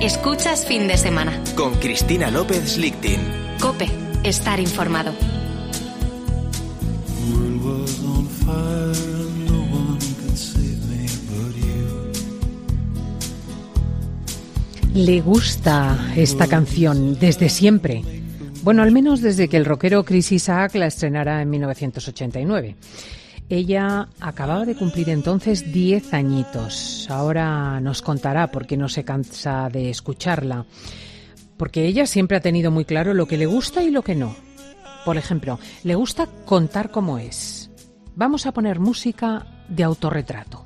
Escuchas Fin de Semana. Con Cristina López Lichtin. COPE. Estar informado. Le gusta esta canción desde siempre. Bueno, al menos desde que el rockero Chris Isaak la estrenara en 1989. Ella acababa de cumplir entonces 10 añitos. Ahora nos contará por qué no se cansa de escucharla. Porque ella siempre ha tenido muy claro lo que le gusta y lo que no. Por ejemplo, le gusta contar cómo es. Vamos a poner música de autorretrato.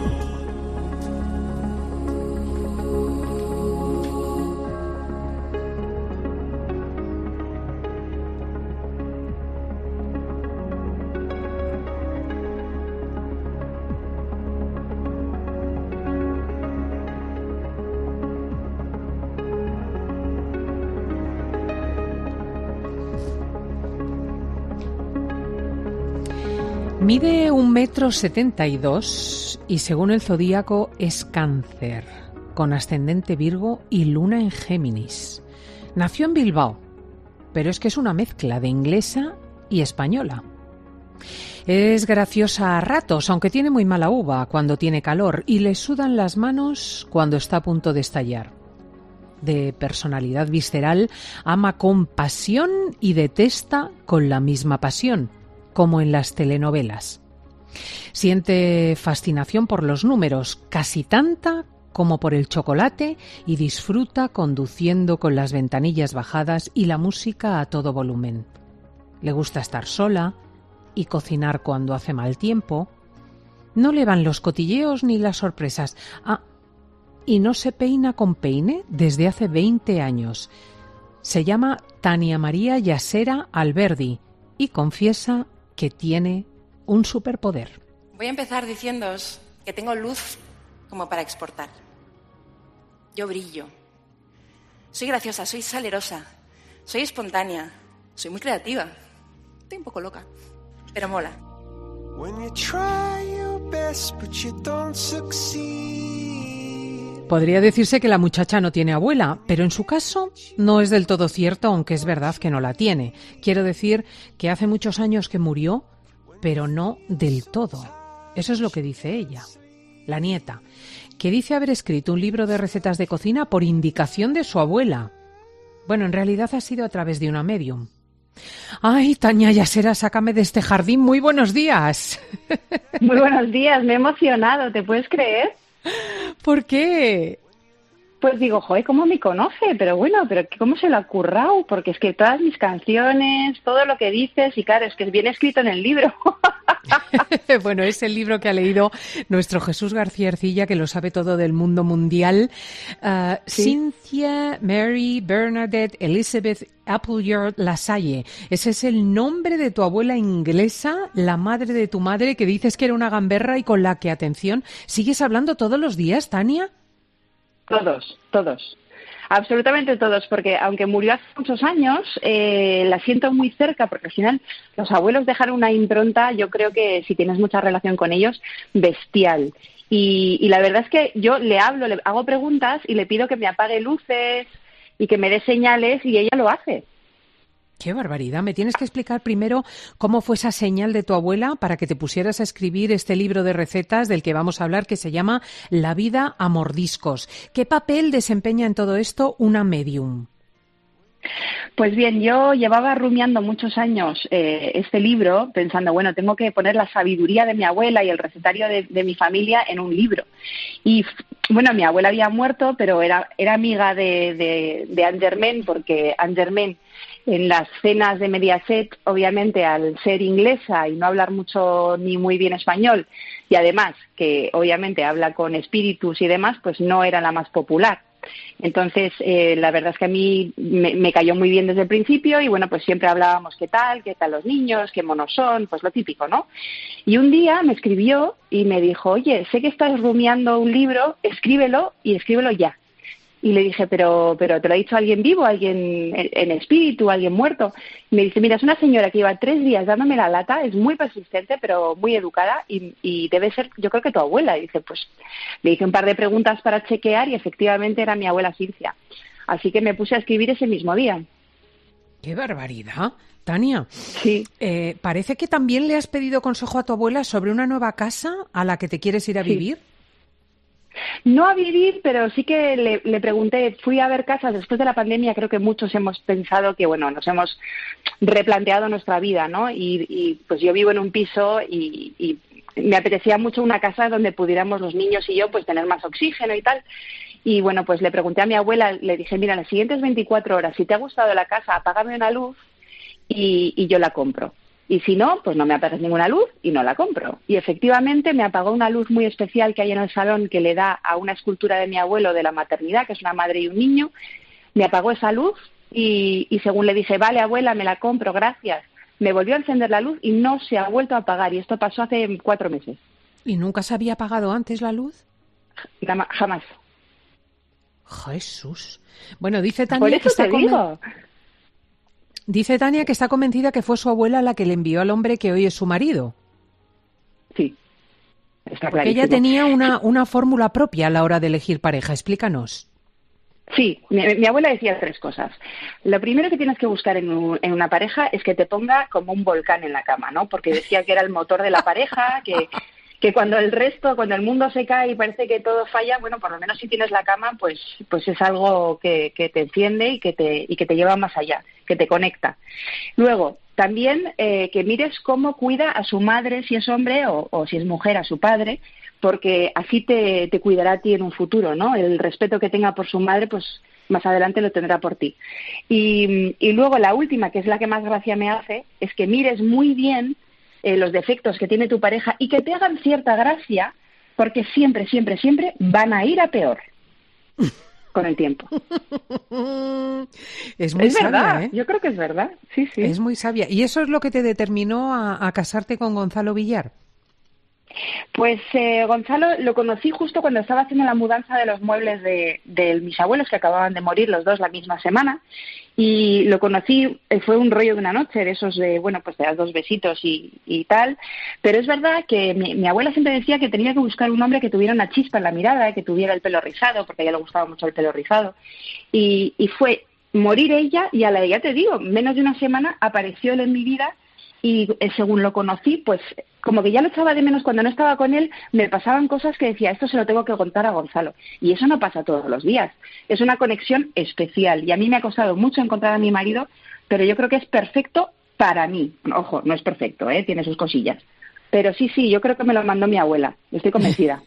Mide 1,72 m y según el zodíaco es Cáncer, con ascendente Virgo y luna en Géminis. Nació en Bilbao, pero es que es una mezcla de inglesa y española. Es graciosa a ratos, aunque tiene muy mala uva cuando tiene calor y le sudan las manos cuando está a punto de estallar. De personalidad visceral, ama con pasión y detesta con la misma pasión, como en las telenovelas. Siente fascinación por los números, casi tanta como por el chocolate, y disfruta conduciendo con las ventanillas bajadas y la música a todo volumen. Le gusta estar sola y cocinar cuando hace mal tiempo. No le van los cotilleos ni las sorpresas. Y no se peina con peine desde hace 20 años. Se llama Tania María Yasera Alberdi y confiesa que tiene un superpoder. Voy a empezar diciéndoos que tengo luz como para exportar. Yo brillo. Soy graciosa, soy salerosa, soy espontánea, soy muy creativa. Estoy un poco loca, pero mola. Podría decirse que la muchacha no tiene abuela, pero en su caso no es del todo cierto, aunque es verdad que no la tiene. Quiero decir que hace muchos años que murió, pero no del todo. Eso es lo que dice ella, la nieta, que dice haber escrito un libro de recetas de cocina por indicación de su abuela. Bueno, en realidad ha sido a través de una medium. ¡Ay, Tania Yasera, sácame de este jardín! ¡Muy buenos días! Muy buenos días, me he emocionado, ¿te puedes creer? ¿Por qué? Pues digo, joder, ¿cómo me conoce? Pero bueno, pero ¿cómo se lo ha currado? Porque es que todas mis canciones, todo lo que dices, y claro, es que viene escrito en el libro. Bueno, es el libro que ha leído nuestro Jesús García Ercilla, que lo sabe todo del mundo mundial. ¿Sí? Cynthia Mary Bernadette Elizabeth Appleyard Lasalle. Ese es el nombre de tu abuela inglesa, la madre de tu madre, que dices que era una gamberra y con la que, atención, ¿sigues hablando todos los días, Tania? Todos. Absolutamente todos, porque aunque murió hace muchos años, la siento muy cerca, porque al final los abuelos dejan una impronta, yo creo que si tienes mucha relación con ellos, bestial. Y la verdad es que yo le hablo, le hago preguntas y le pido que me apague luces y que me dé señales y ella lo hace. ¡Qué barbaridad! Me tienes que explicar primero cómo fue esa señal de tu abuela para que te pusieras a escribir este libro de recetas del que vamos a hablar, que se llama La vida a mordiscos. ¿Qué papel desempeña en todo esto una medium? Pues bien, yo llevaba rumiando muchos años este libro, pensando, bueno, tengo que poner la sabiduría de mi abuela y el recetario de mi familia en un libro. Y bueno, mi abuela había muerto, pero era amiga de Anne Germain, porque Anne Germain, en las cenas de Mediaset, obviamente al ser inglesa y no hablar mucho ni muy bien español, y además que obviamente habla con espíritus y demás, pues no era la más popular. Entonces, la verdad es que a mí me cayó muy bien desde el principio y bueno, pues siempre hablábamos qué tal los niños, qué monos son, pues lo típico, ¿no? Y un día me escribió y me dijo, oye, sé que estás rumiando un libro, escríbelo y escríbelo ya. Y le dije, pero ¿te lo ha dicho alguien vivo, alguien en espíritu, alguien muerto? Y me dice, mira, es una señora que lleva 3 días dándome la lata, es muy persistente, pero muy educada, y debe ser, yo creo que tu abuela. Y dice, pues le hice un par de preguntas para chequear y efectivamente era mi abuela Silvia. Así que me puse a escribir ese mismo día. ¡Qué barbaridad! Tania, Sí. parece que también le has pedido consejo a tu abuela sobre una nueva casa a la que te quieres ir a vivir. No a vivir, pero sí que le pregunté, fui a ver casas después de la pandemia, creo que muchos hemos pensado que, bueno, nos hemos replanteado nuestra vida, ¿no? Y pues yo vivo en un piso y me apetecía mucho una casa donde pudiéramos los niños y yo pues tener más oxígeno y tal. Y bueno, pues le pregunté a mi abuela, le dije, mira, las siguientes 24 horas, si te ha gustado la casa, apágame una luz y yo la compro. Y si no, pues no me apagas ninguna luz y no la compro. Y efectivamente me apagó una luz muy especial que hay en el salón que le da a una escultura de mi abuelo de la maternidad, que es una madre y un niño. Me apagó esa luz y según le dije, vale, abuela, me la compro, gracias. Me volvió a encender la luz y no se ha vuelto a apagar. Y esto pasó hace 4 meses. ¿Y nunca se había apagado antes la luz? Jamás. Jesús. Bueno, dice Tania Por que eso está te digo. Dice Tania que está convencida que fue su abuela la que le envió al hombre que hoy es su marido. Sí, está Porque clarísimo. ella tenía una fórmula propia a la hora de elegir pareja. Explícanos. Sí, mi abuela decía 3 cosas. Lo primero que tienes que buscar en una pareja es que te ponga como un volcán en la cama, ¿no? Porque decía que era el motor de la pareja, que cuando el mundo se cae y parece que todo falla, bueno, por lo menos si tienes la cama, pues es algo que te enciende y que te lleva más allá, que te conecta. Luego, también que mires cómo cuida a su madre, si es hombre, o si es mujer, a su padre, porque así te cuidará a ti en un futuro, ¿no? El respeto que tenga por su madre, pues más adelante lo tendrá por ti. Y luego la última, que es la que más gracia me hace, es que mires muy bien los defectos que tiene tu pareja y que te hagan cierta gracia, porque siempre, siempre, siempre van a ir a peor con el tiempo. Es muy sabia, verdad, ¿eh? yo creo que es verdad, sí. Es muy sabia. ¿Y eso es lo que te determinó a casarte con Gonzalo Villar? Pues Gonzalo lo conocí justo cuando estaba haciendo la mudanza de los muebles de mis abuelos, que acababan de morir los dos la misma semana, y lo conocí, fue un rollo de una noche, de esos de, bueno, pues de dar 2 besitos y tal, pero es verdad que mi abuela siempre decía que tenía que buscar un hombre que tuviera una chispa en la mirada, que tuviera el pelo rizado, porque a ella le gustaba mucho el pelo rizado, y fue morir ella, y ya te digo, menos de una semana apareció él en mi vida. Y según lo conocí, pues como que ya lo echaba de menos cuando no estaba con él, me pasaban cosas que decía, esto se lo tengo que contar a Gonzalo. Y eso no pasa todos los días. Es una conexión especial. Y a mí me ha costado mucho encontrar a mi marido, pero yo creo que es perfecto para mí. Ojo, no es perfecto, tiene sus cosillas. Pero sí, yo creo que me lo mandó mi abuela. Estoy convencida.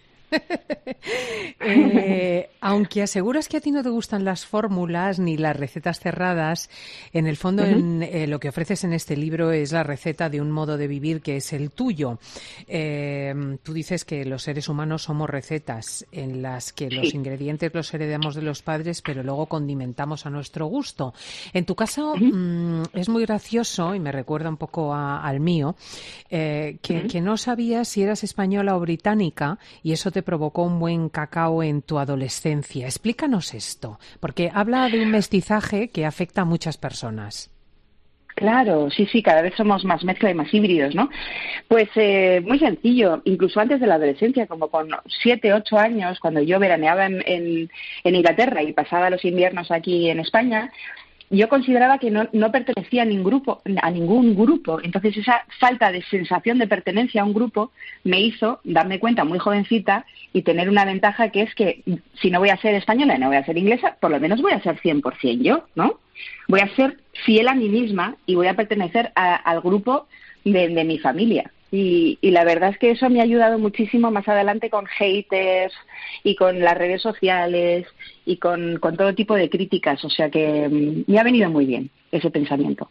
Aunque aseguras que a ti no te gustan las fórmulas ni las recetas cerradas, en el fondo lo que ofreces en este libro es la receta de un modo de vivir que es el tuyo. Tú dices que los seres humanos somos recetas en las que los ingredientes los heredamos de los padres, pero luego condimentamos a nuestro gusto. En tu caso es muy gracioso y me recuerda un poco al mío, que no sabías si eras española o británica y eso te provocó un buen cacao en tu adolescencia. Explícanos esto, porque habla de un mestizaje que afecta a muchas personas. Claro, sí, cada vez somos más mezcla y más híbridos, ¿no? Pues muy sencillo, incluso antes de la adolescencia, como con 7, 8 años, cuando yo veraneaba en Inglaterra y pasaba los inviernos aquí en España, yo consideraba que no pertenecía a ningún grupo. Entonces esa falta de sensación de pertenencia a un grupo me hizo darme cuenta muy jovencita y tener una ventaja que es que si no voy a ser española y no voy a ser inglesa, por lo menos voy a ser 100% yo, ¿no? Voy a ser fiel a mí misma y voy a pertenecer al grupo de mi familia. Y la verdad es que eso me ha ayudado muchísimo más adelante con haters y con las redes sociales y con todo tipo de críticas. O sea que me ha venido muy bien ese pensamiento.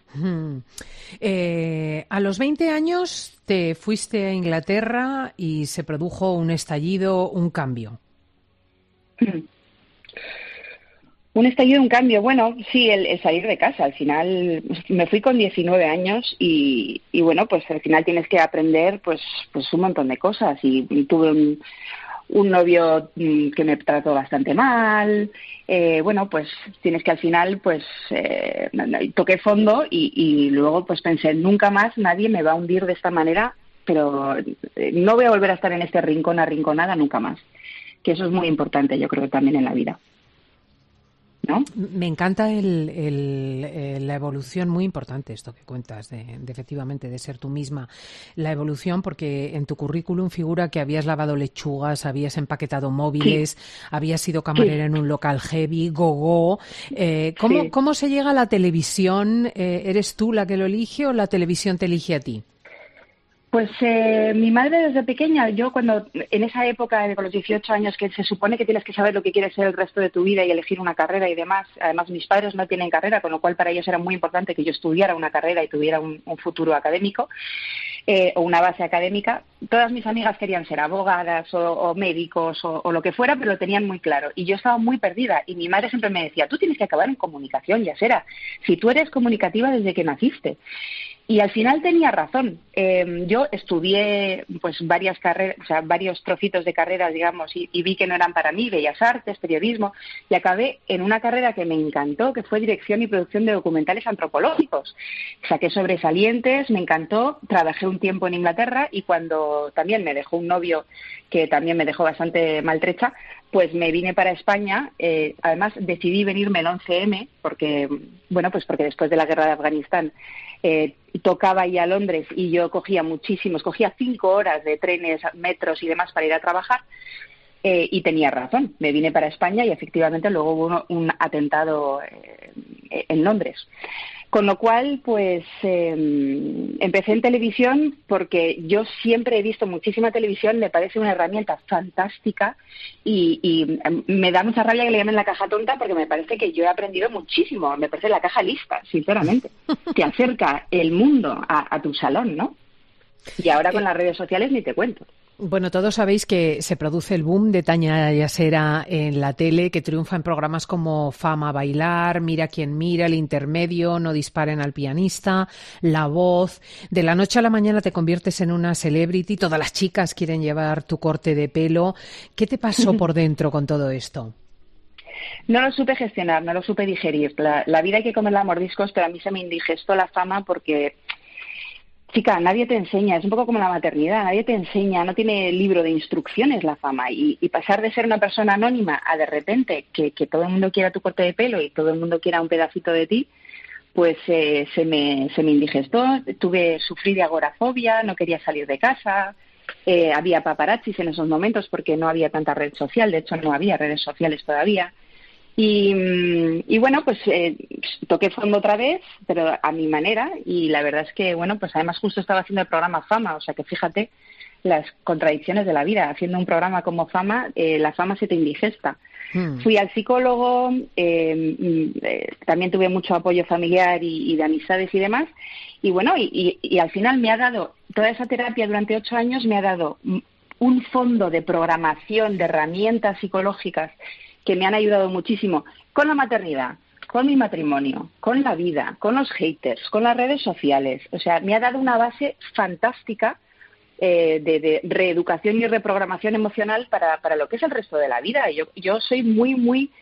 A los 20 años te fuiste a Inglaterra y se produjo un estallido, un cambio. Un estallido, un cambio. Bueno, sí, el salir de casa. Al final me fui con 19 años y bueno, pues al final tienes que aprender pues un montón de cosas. Y tuve un novio que me trató bastante mal. Bueno, pues tienes que al final, pues toqué fondo y luego pues pensé, nunca más nadie me va a hundir de esta manera, pero no voy a volver a estar en este rincón arrinconada nunca más. Que eso es muy importante, yo creo, también en la vida, ¿no? Me encanta la evolución, muy importante esto que cuentas, de efectivamente de ser tú misma. La evolución, porque en tu currículum figura que habías lavado lechugas, habías empaquetado móviles, sí, habías sido camarera en un local heavy, gogo. ¿Cómo se llega a la televisión? ¿Eres tú la que lo elige o la televisión te elige a ti? Pues mi madre desde pequeña, yo cuando en esa época con los 18 años que se supone que tienes que saber lo que quieres ser el resto de tu vida y elegir una carrera y demás, además mis padres no tienen carrera, con lo cual para ellos era muy importante que yo estudiara una carrera y tuviera un futuro académico o una base académica. Todas mis amigas querían ser abogadas o médicos o lo que fuera, pero lo tenían muy claro y yo estaba muy perdida y mi madre siempre me decía, tú tienes que acabar en comunicación, Yasera, si tú eres comunicativa desde que naciste. Y al final tenía razón. Yo estudié pues varias carreras, o sea, varios trocitos de carreras, digamos, y vi que no eran para mí, Bellas Artes, periodismo, y acabé en una carrera que me encantó, que fue dirección y producción de documentales antropológicos. Saqué sobresalientes, me encantó, trabajé un tiempo en Inglaterra y cuando también me dejó un novio que también me dejó bastante maltrecha, pues me vine para España. Además decidí venirme el 11M porque después de la guerra de Afganistán tocaba ir a Londres y yo cogía 5 horas de trenes, metros y demás para ir a trabajar y tenía razón, me vine para España y efectivamente luego hubo un atentado en Londres. Con lo cual, pues empecé en televisión porque yo siempre he visto muchísima televisión, me parece una herramienta fantástica y me da mucha rabia que le llamen la caja tonta porque me parece que yo he aprendido muchísimo, me parece la caja lista, sinceramente. Te acerca el mundo a tu salón, ¿no? Y ahora con las redes sociales ni te cuento. Bueno, todos sabéis que se produce el boom de Tania Yasera en la tele, que triunfa en programas como Fama Bailar, Mira quién mira, El Intermedio, No disparen al pianista, La Voz. De la noche a la mañana te conviertes en una celebrity, todas las chicas quieren llevar tu corte de pelo. ¿Qué te pasó por dentro con todo esto? No lo supe gestionar, no lo supe digerir. La vida hay que comerla a mordiscos, pero a mí se me indigestó la fama porque... Chica, nadie te enseña, es un poco como la maternidad, nadie te enseña, no tiene libro de instrucciones la fama y pasar de ser una persona anónima a de repente que todo el mundo quiera tu corte de pelo y todo el mundo quiera un pedacito de ti, pues se me indigestó, sufrí de agorafobia, no quería salir de casa, había paparazzis en esos momentos porque no había tanta red social, de hecho no había redes sociales todavía. Y bueno, pues toqué fondo otra vez, pero a mi manera, y la verdad es que, bueno, pues además justo estaba haciendo el programa Fama, o sea que fíjate las contradicciones de la vida. Haciendo un programa como Fama, la fama se te indigesta. Fui al psicólogo, también tuve mucho apoyo familiar y de amistades y demás, y bueno, y al final me ha dado, toda esa terapia durante 8 años me ha dado un fondo de programación, de herramientas psicológicas que me han ayudado muchísimo con la maternidad, con mi matrimonio, con la vida, con los haters, con las redes sociales. O sea, me ha dado una base fantástica de reeducación y reprogramación emocional para lo que es el resto de la vida. Yo soy muy, muy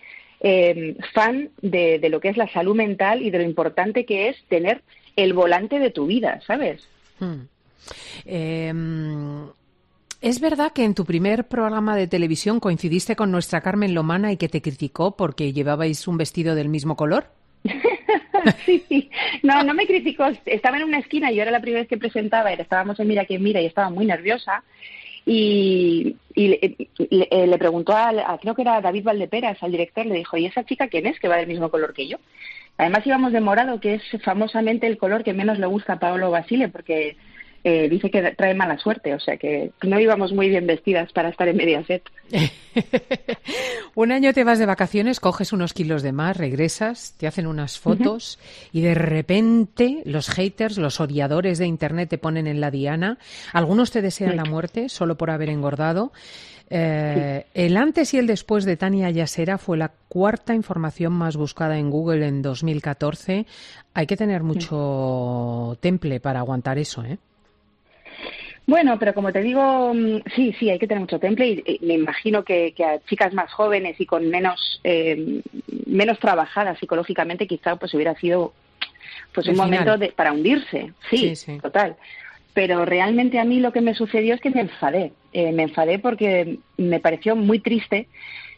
fan de lo que es la salud mental y de lo importante que es tener el volante de tu vida, ¿sabes? ¿Es verdad que en tu primer programa de televisión coincidiste con nuestra Carmen Lomana y que te criticó porque llevabais un vestido del mismo color? Sí, no me criticó. Estaba en una esquina, yo era la primera vez que presentaba, estábamos en Mira quién mira y estaba muy nerviosa y le preguntó creo que era David Valdeperas, al director, le dijo, ¿y esa chica quién es que va del mismo color que yo? Además íbamos de morado, que es famosamente el color que menos le gusta a Paolo Basile porque... dice que trae mala suerte, o sea que no íbamos muy bien vestidas para estar en Mediaset. Un año te vas de vacaciones, coges unos kilos de más, regresas, te hacen unas fotos y de repente los haters, los odiadores de Internet te ponen en la diana. Algunos te desean la muerte solo por haber engordado. El antes y el después de Tania Yasera fue la 4ª información más buscada en Google en 2014. Hay que tener mucho temple para aguantar eso, ¿eh? Bueno, pero como te digo, sí, hay que tener mucho temple y me imagino que a chicas más jóvenes y con menos trabajadas psicológicamente quizá pues hubiera sido pues un momento para hundirse. Sí, total. Pero realmente a mí lo que me sucedió es que me enfadé porque me pareció muy triste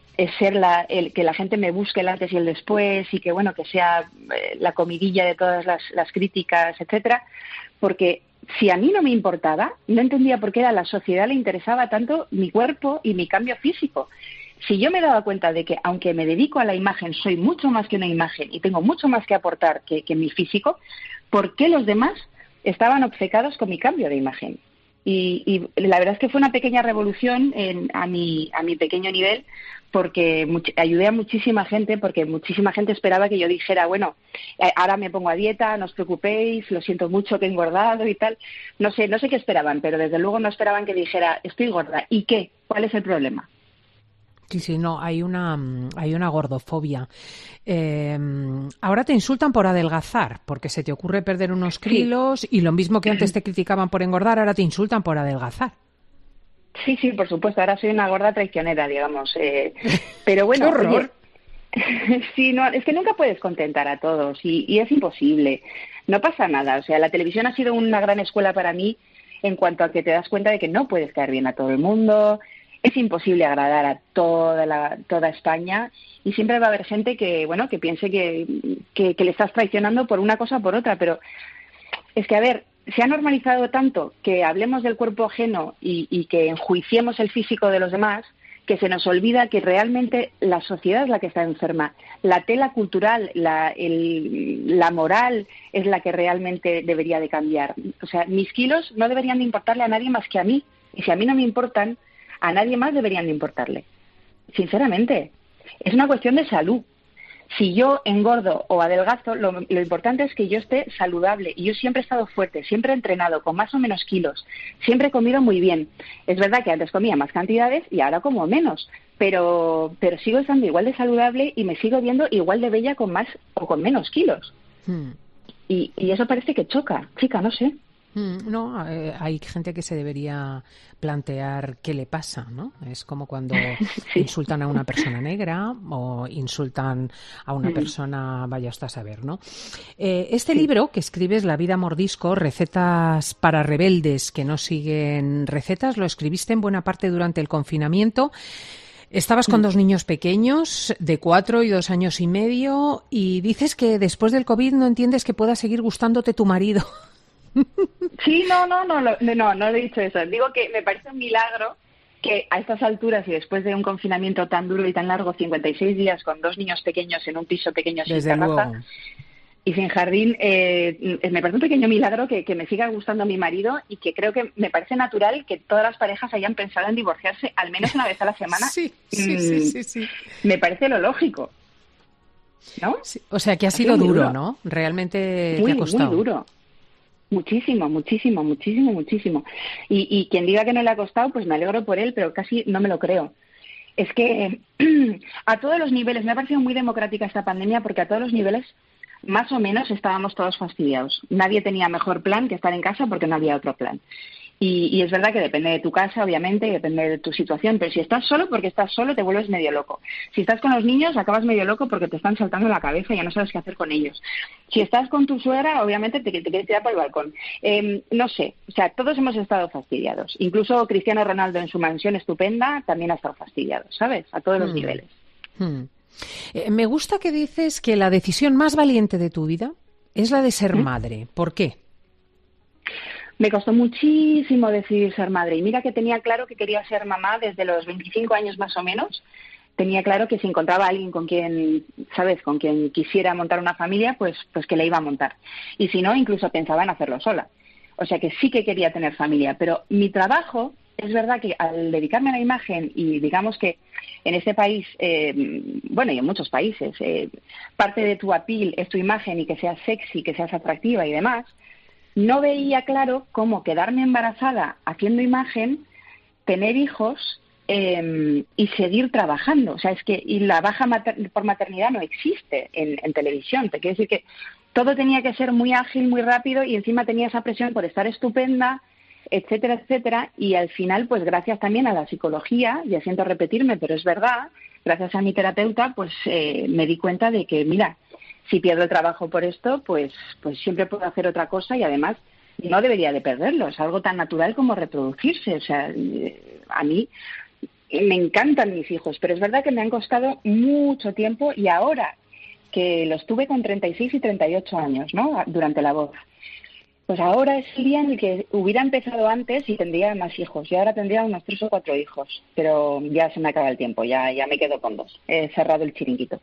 que la gente me busque el antes y el después y que bueno que sea la comidilla de todas las críticas, etcétera, porque si a mí no me importaba, no entendía por qué a la sociedad le interesaba tanto mi cuerpo y mi cambio físico. Si yo me daba cuenta de que aunque me dedico a la imagen soy mucho más que una imagen y tengo mucho más que aportar que mi físico, ¿por qué los demás estaban obcecados con mi cambio de imagen? Y la verdad es que fue una pequeña revolución a mi pequeño nivel, porque ayudé a muchísima gente, porque muchísima gente esperaba que yo dijera, bueno, ahora me pongo a dieta, no os preocupéis, lo siento mucho que he engordado y tal. No sé qué esperaban, pero desde luego no esperaban que dijera, estoy gorda. ¿Y qué? ¿Cuál es el problema? Sí, no, hay una gordofobia. Ahora te insultan por adelgazar, porque se te ocurre perder unos kilos y lo mismo que antes te criticaban por engordar, ahora te insultan por adelgazar. Sí, por supuesto, ahora soy una gorda traicionera, digamos. Pero bueno, ¡qué horror! Sí, no, es que nunca puedes contentar a todos y es imposible. No pasa nada, o sea, la televisión ha sido una gran escuela para mí en cuanto a que te das cuenta de que no puedes caer bien a todo el mundo. Es imposible agradar a toda España y siempre va a haber gente que piense que le estás traicionando por una cosa o por otra, pero es que, a ver, se ha normalizado tanto que hablemos del cuerpo ajeno y que enjuiciemos el físico de los demás, que se nos olvida que realmente la sociedad es la que está enferma. La tela cultural, la moral es la que realmente debería de cambiar. O sea, mis kilos no deberían de importarle a nadie más que a mí. Y si a mí no me importan, a nadie más deberían de importarle. Sinceramente, es una cuestión de salud. Si yo engordo o adelgazo, lo importante es que yo esté saludable. Y yo siempre he estado fuerte, siempre he entrenado con más o menos kilos, siempre he comido muy bien. Es verdad que antes comía más cantidades y ahora como menos, pero sigo estando igual de saludable y me sigo viendo igual de bella con más o con menos kilos. Y eso parece que choca, chica, no sé. No, hay gente que se debería plantear qué le pasa, ¿no? Es como cuando insultan a una persona negra o insultan a una persona, vaya usted a saber, ¿no? Este libro que escribes, La vida mordisco, recetas para rebeldes que no siguen recetas, lo escribiste en buena parte durante el confinamiento. Estabas con dos niños pequeños, de 4 y 2 años y medio, y dices que después del COVID no entiendes que pueda seguir gustándote tu marido. Sí, no he dicho eso. Digo que me parece un milagro que a estas alturas y después de un confinamiento tan duro y tan largo, 56 días con dos niños pequeños en un piso pequeño sin terraza y sin jardín, me parece un pequeño milagro que me siga gustando mi marido y que creo que me parece natural que todas las parejas hayan pensado en divorciarse al menos una vez a la semana. Sí. Me parece lo lógico, ¿no? Sí, o sea que ha sido duro, ¿no? Realmente te ha costado. Muy duro. Muchísimo. Y quien diga que no le ha costado, pues me alegro por él, pero casi no me lo creo. Es que a todos los niveles, me ha parecido muy democrática esta pandemia porque a todos los niveles, más o menos, estábamos todos fastidiados. Nadie tenía mejor plan que estar en casa porque no había otro plan. Y es verdad que depende de tu casa, obviamente, y depende de tu situación, pero si estás solo, porque estás solo, te vuelves medio loco. Si estás con los niños, acabas medio loco porque te están saltando la cabeza y ya no sabes qué hacer con ellos. Si estás con tu suegra, obviamente te quieres tirar por el balcón. No sé, o sea, todos hemos estado fastidiados. Incluso Cristiano Ronaldo en su mansión estupenda también ha estado fastidiado, ¿sabes? A todos los niveles. Me gusta que dices que la decisión más valiente de tu vida es la de ser madre. ¿Por qué? Me costó muchísimo decidir ser madre y mira que tenía claro que quería ser mamá desde los 25 años más o menos. Tenía claro que si encontraba a alguien con quien, ¿sabes?, con quien quisiera montar una familia, pues que la iba a montar. Y si no, incluso pensaba en hacerlo sola. O sea que sí que quería tener familia, pero mi trabajo, es verdad que al dedicarme a la imagen y digamos que en este país, bueno, y en muchos países, parte de tu appeal es tu imagen y que seas sexy, que seas atractiva y demás, no veía claro cómo quedarme embarazada haciendo imagen, tener hijos y seguir trabajando. O sea, es que y la baja por maternidad no existe en televisión. Te quiero decir que todo tenía que ser muy ágil, muy rápido y encima tenía esa presión por estar estupenda, etcétera, etcétera. Y al final, pues gracias también a la psicología, ya siento repetirme, pero es verdad, gracias a mi terapeuta, pues me di cuenta de que, mira, si pierdo el trabajo por esto, pues siempre puedo hacer otra cosa y además no debería de perderlo. Es algo tan natural como reproducirse. O sea, a mí me encantan mis hijos, pero es verdad que me han costado mucho tiempo y ahora que los tuve con 36 y 38 años, ¿no?, durante la voz, pues ahora es el día en el que hubiera empezado antes y tendría más hijos. Yo ahora tendría unos 3 o 4 hijos, pero ya se me acaba el tiempo, ya me quedo con 2. He cerrado el chiringuito.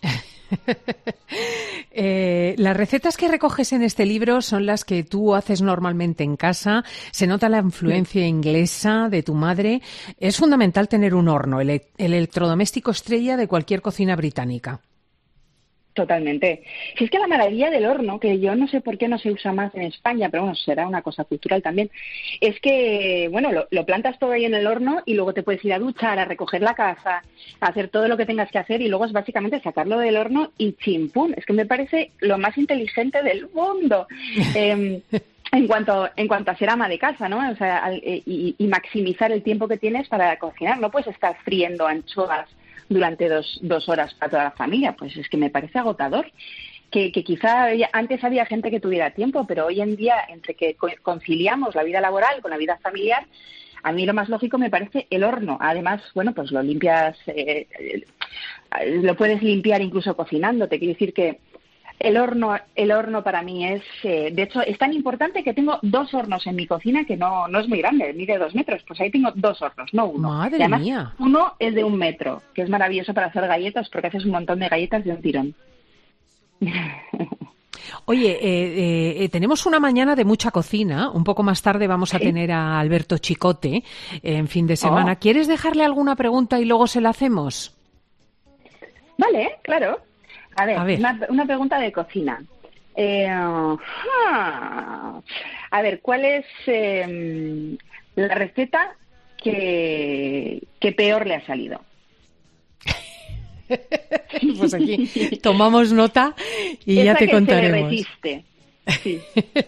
Las recetas que recoges en este libro son las que tú haces normalmente en casa. Se nota la influencia inglesa de tu madre. Es fundamental tener un horno, el electrodoméstico estrella de cualquier cocina británica. Totalmente. Si es que la maravilla del horno, que yo no sé por qué no se usa más en España, pero bueno, será una cosa cultural también, es que, bueno, lo plantas todo ahí en el horno y luego te puedes ir a duchar, a recoger la casa, a hacer todo lo que tengas que hacer y luego es básicamente sacarlo del horno y chimpún. Es que me parece lo más inteligente del mundo. En cuanto a ser ama de casa, ¿no? O sea, y maximizar el tiempo que tienes para cocinar. No puedes estar friendo anchoas durante dos horas para toda la familia, pues es que me parece agotador. Que quizá antes había gente que tuviera tiempo, pero hoy en día, entre que conciliamos la vida laboral con la vida familiar, a mí lo más lógico me parece el horno. Además, bueno, pues lo limpias, lo puedes limpiar incluso cocinando. Te quiero decir que el horno para mí es, de hecho, es tan importante que tengo 2 hornos en mi cocina que no es muy grande, mide 2 metros. Pues ahí tengo 2 hornos, no uno. Madre además, mía. Uno es de 1 metro, que es maravilloso para hacer galletas porque haces un montón de galletas de un tirón. Oye, tenemos una mañana de mucha cocina. Un poco más tarde vamos a tener a Alberto Chicote en fin de semana. Oh. ¿Quieres dejarle alguna pregunta y luego se la hacemos? Vale, claro. A ver. Una pregunta de cocina. A ver, ¿cuál es la receta que peor le ha salido? Pues aquí tomamos nota y ya te contaremos. Se le resiste. Sí.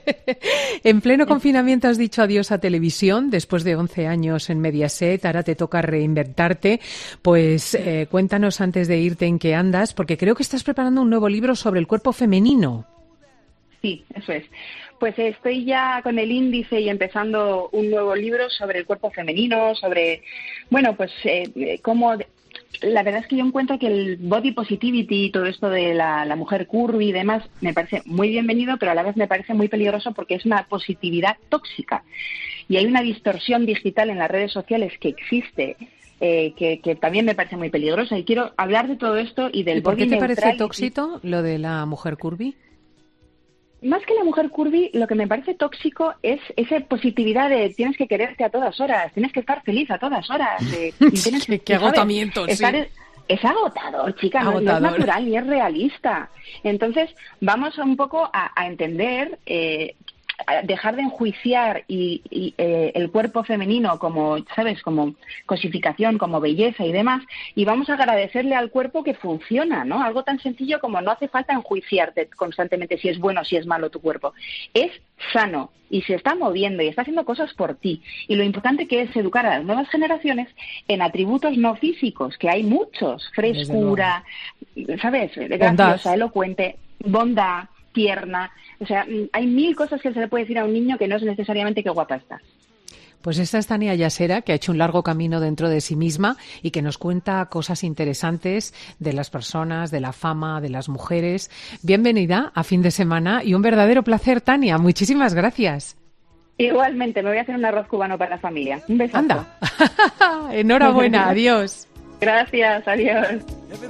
En pleno confinamiento has dicho adiós a televisión después de 11 años en Mediaset. Ahora te toca reinventarte. Pues cuéntanos antes de irte en qué andas, porque creo que estás preparando un nuevo libro sobre el cuerpo femenino. Sí, eso es. Pues estoy ya con el índice y empezando un nuevo libro sobre el cuerpo femenino, sobre, bueno, pues cómo... La verdad es que yo encuentro que el body positivity y todo esto de la mujer curvy y demás me parece muy bienvenido, pero a la vez me parece muy peligroso porque es una positividad tóxica. Y hay una distorsión digital en las redes sociales que existe, que también me parece muy peligrosa. Y quiero hablar de todo esto y del ¿Y por body qué te neutral. parece tóxico lo de la mujer curvy? Más que la mujer curvy, lo que me parece tóxico es esa positividad de tienes que quererte a todas horas, tienes que estar feliz a todas horas. Tienes qué agotamiento, sí. Es agotador, chica, no es natural ni es realista. Entonces, vamos un poco a entender, a dejar de enjuiciar el cuerpo femenino como, ¿sabes?, como cosificación, como belleza y demás, y vamos a agradecerle al cuerpo que funciona, ¿no? Algo tan sencillo como no hace falta enjuiciarte constantemente si es bueno o si es malo tu cuerpo. Es sano y se está moviendo y está haciendo cosas por ti. Y lo importante que es educar a las nuevas generaciones en atributos no físicos, que hay muchos: frescura, ¿sabes?, graciosa, elocuente, bondad, tierna. O sea, hay 1000 cosas que se le puede decir a un niño que no es necesariamente que guapa estás. Pues esta es Tania Yasera, que ha hecho un largo camino dentro de sí misma y que nos cuenta cosas interesantes de las personas, de la fama, de las mujeres. Bienvenida a Fin de Semana y un verdadero placer, Tania. Muchísimas gracias. Igualmente, me voy a hacer un arroz cubano para la familia. Un besazo. Anda. Enhorabuena, adiós. Gracias, adiós.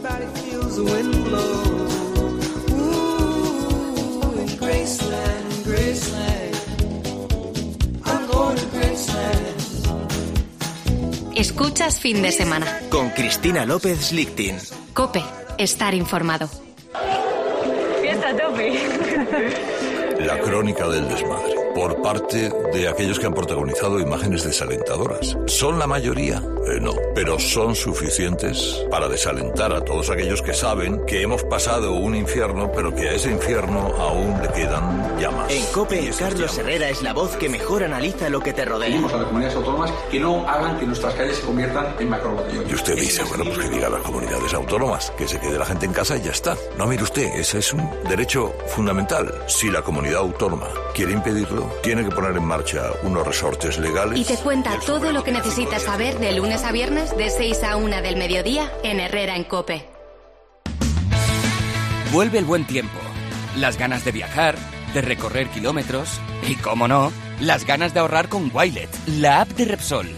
Graceland, Graceland, I'm going to Graceland. Escuchas Fin de Semana. Con Cristina López Lichtin. COPE, estar informado. Fiesta tope. La crónica del desmadre, por parte de aquellos que han protagonizado imágenes desalentadoras. Son la mayoría No, pero son suficientes para desalentar a todos aquellos que saben que hemos pasado un infierno, pero que a ese infierno aún le quedan llamas. En COPE, Carlos Herrera es la voz que mejor analiza lo que te rodea. Pedimos a las comunidades autónomas que no hagan que nuestras calles se conviertan en macrobotellones. Y usted dice, bueno, pues que diga a las comunidades autónomas, que se quede la gente en casa y ya está. No, mire usted, ese es un derecho fundamental. Si la comunidad autónoma quiere impedirlo, tiene que poner en marcha unos resortes legales. Y te cuenta todo lo que necesitas saber de lunes a viernes de 6 a 1 del mediodía en Herrera en COPE. Vuelve el buen tiempo, las ganas de viajar, de recorrer kilómetros y, cómo no, las ganas de ahorrar con Wilet, la app de Repsol.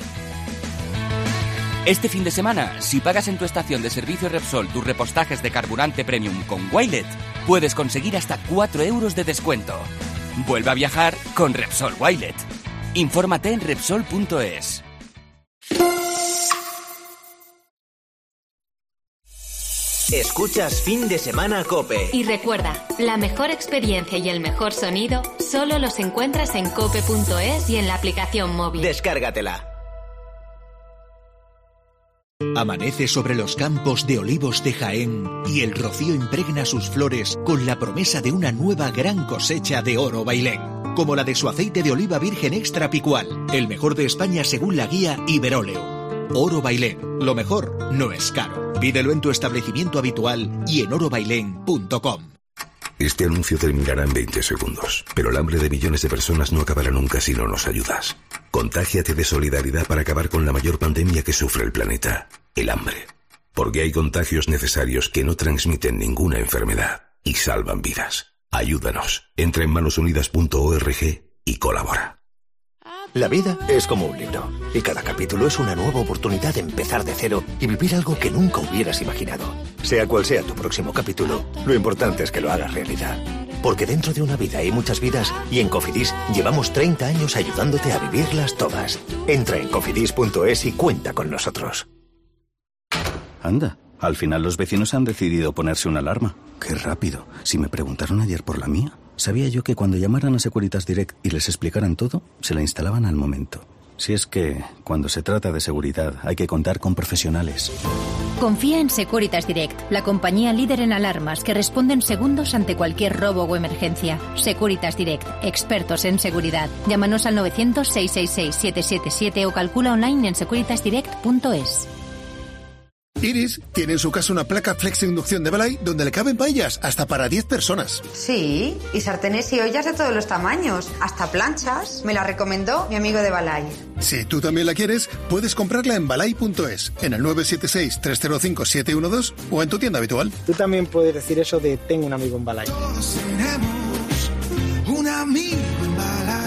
Este fin de semana, si pagas en tu estación de servicio Repsol tus repostajes de carburante premium con Wilet, puedes conseguir hasta 4 euros de descuento. Vuelve a viajar con Repsol Wilet. Infórmate en Repsol.es. Escuchas Fin de Semana COPE. Y recuerda, la mejor experiencia y el mejor sonido solo los encuentras en cope.es y en la aplicación móvil. Descárgatela. Amanece sobre los campos de olivos de Jaén y el rocío impregna sus flores con la promesa de una nueva gran cosecha de oro bailén, como la de su aceite de oliva virgen extra picual, el mejor de España según la guía Iberóleo. Oro Bailén, lo mejor no es caro. Pídelo en tu establecimiento habitual y en orobailén.com. Este anuncio terminará en 20 segundos, pero el hambre de millones de personas no acabará nunca si no nos ayudas. Contágiate de solidaridad para acabar con la mayor pandemia que sufre el planeta, el hambre. Porque hay contagios necesarios que no transmiten ninguna enfermedad y salvan vidas. Ayúdanos. Entra en manosunidas.org y colabora. La vida es como un libro, y cada capítulo es una nueva oportunidad de empezar de cero y vivir algo que nunca hubieras imaginado. Sea cual sea tu próximo capítulo, lo importante es que lo hagas realidad. Porque dentro de una vida hay muchas vidas, y en Cofidis llevamos 30 años ayudándote a vivirlas todas. Entra en cofidis.es y cuenta con nosotros. Anda, al final los vecinos han decidido ponerse una alarma. Qué rápido. Si me preguntaron ayer por la mía, sabía yo que cuando llamaran a Securitas Direct y les explicaran todo, se la instalaban al momento. Si es que, cuando se trata de seguridad, hay que contar con profesionales. Confía en Securitas Direct, la compañía líder en alarmas que responde en segundos ante cualquier robo o emergencia. Securitas Direct, expertos en seguridad. Llámanos al 900-666-777 o calcula online en securitasdirect.es. Iris tiene en su casa una placa Flex Inducción de Balay donde le caben paellas hasta para 10 personas. Sí, y sartenes y ollas de todos los tamaños, hasta planchas. Me la recomendó mi amigo de Balay. Si tú también la quieres, puedes comprarla en balay.es, en el 976-305-712 o en tu tienda habitual. Tú también puedes decir eso de tengo un amigo en Balay. Todos tenemos un amigo en Balay.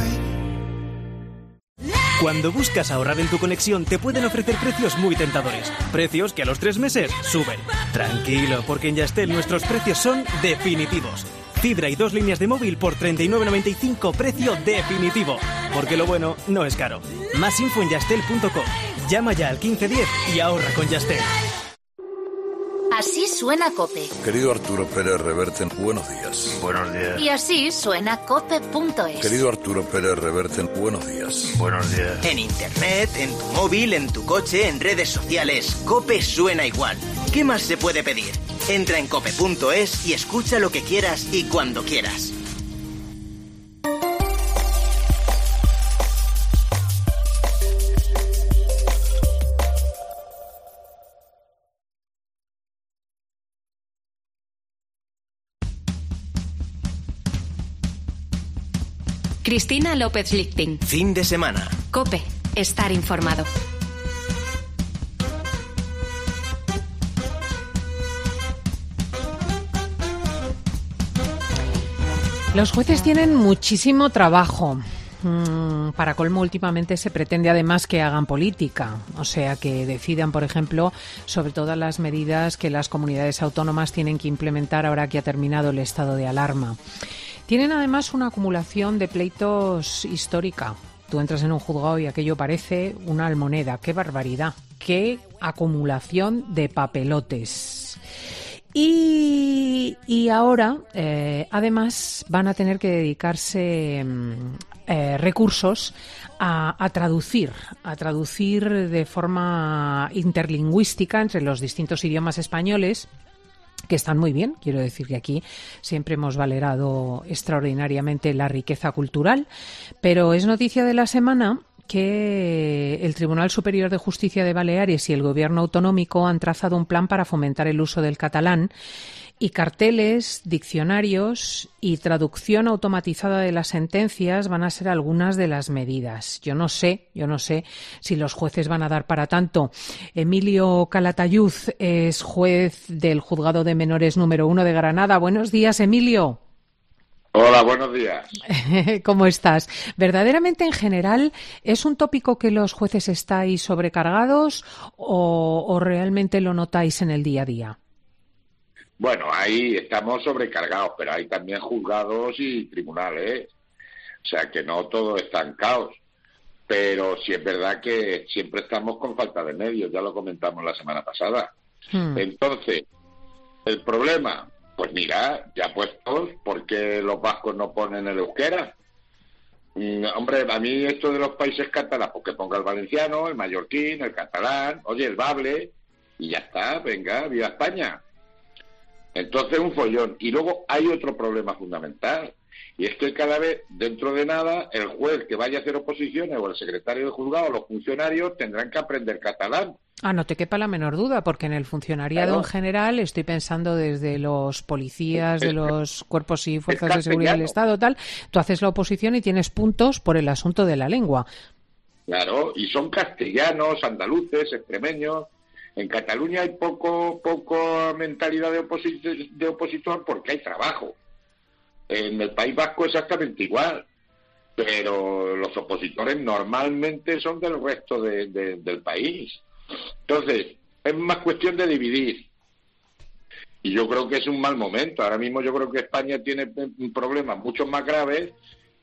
Cuando buscas ahorrar en tu conexión, te pueden ofrecer precios muy tentadores. Precios que a los 3 meses suben. Tranquilo, porque en Yastel nuestros precios son definitivos. Fibra y 2 líneas de móvil por 39,95, precio definitivo. Porque lo bueno no es caro. Más info en yastel.com. Llama ya al 1510 y ahorra con Yastel. Así suena COPE. Querido Arturo Pérez Reverte, buenos días. Buenos días. Y así suena cope.es. Querido Arturo Pérez Reverte, buenos días. Buenos días. En internet, en tu móvil, en tu coche, en redes sociales, COPE suena igual. ¿Qué más se puede pedir? Entra en cope.es y escucha lo que quieras y cuando quieras. Cristina López Lichting. Fin de semana. COPE. Estar informado. Los jueces tienen muchísimo trabajo. Para colmo, últimamente se pretende además que hagan política, o sea, que decidan, por ejemplo, sobre todas las medidas que las comunidades autónomas tienen que implementar ahora que ha terminado el estado de alarma. Tienen además una acumulación de pleitos histórica. Tú entras en un juzgado y aquello parece una almoneda. ¡Qué barbaridad! ¡Qué acumulación de papelotes! Y ahora, además, van a tener que dedicarse recursos a traducir de forma interlingüística entre los distintos idiomas españoles, que están muy bien. Quiero decir que aquí siempre hemos valorado extraordinariamente la riqueza cultural, pero es noticia de la semana que el Tribunal Superior de Justicia de Baleares y el Gobierno autonómico han trazado un plan para fomentar el uso del catalán, y carteles, diccionarios y traducción automatizada de las sentencias van a ser algunas de las medidas. Yo no sé si los jueces van a dar para tanto. Emilio Calatayud es juez del Juzgado de Menores número 1 de Granada. Buenos días, Emilio. Hola, buenos días. ¿Cómo estás? ¿Verdaderamente, en general, es un tópico que los jueces estáis sobrecargados o realmente lo notáis en el día a día? Bueno, ahí estamos sobrecargados, pero hay también juzgados y tribunales. O sea, que no todo está en caos. Pero sí es verdad que siempre estamos con falta de medios, ya lo comentamos la semana pasada. Entonces, el problema... Pues mira, ya puestos, ¿por qué los vascos no ponen el euskera? Hombre, a mí esto de los países catalanes, pues que ponga el valenciano, el mallorquín, el catalán, oye, el bable, y ya está, venga, viva España. Entonces, un follón. Y luego hay otro problema fundamental, y es que cada vez, dentro de nada, el juez que vaya a hacer oposiciones o el secretario de juzgado o los funcionarios tendrán que aprender catalán. No te quepa la menor duda, porque en el funcionariado en general, estoy pensando desde los policías, de los cuerpos y fuerzas de seguridad del Estado, tal, tú haces la oposición y tienes puntos por el asunto de la lengua. Claro, y son castellanos, andaluces, extremeños. En Cataluña hay poco mentalidad de opositor porque hay trabajo. En el País Vasco exactamente igual, pero los opositores normalmente son del resto del país. Entonces, es más cuestión de dividir. Y yo creo que es un mal momento. Ahora mismo yo creo que España tiene problemas mucho más graves